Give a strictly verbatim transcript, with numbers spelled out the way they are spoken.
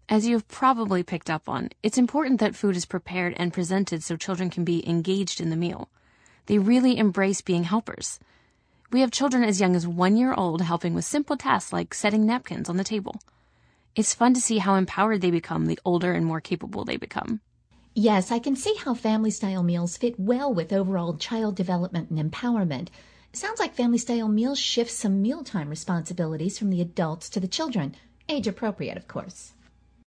As you have probably picked up on, it's important that food is prepared and presented so children can be engaged in the meal. They really embrace being helpers. We have children as young as one year old helping with simple tasks like setting napkins on the table. It's fun to see how empowered they become the older and more capable they become. Yes, I can see how family-style meals fit well with overall child development and empowerment. Sounds like family-style meals shift some mealtime responsibilities from the adults to the children, age appropriate, of course.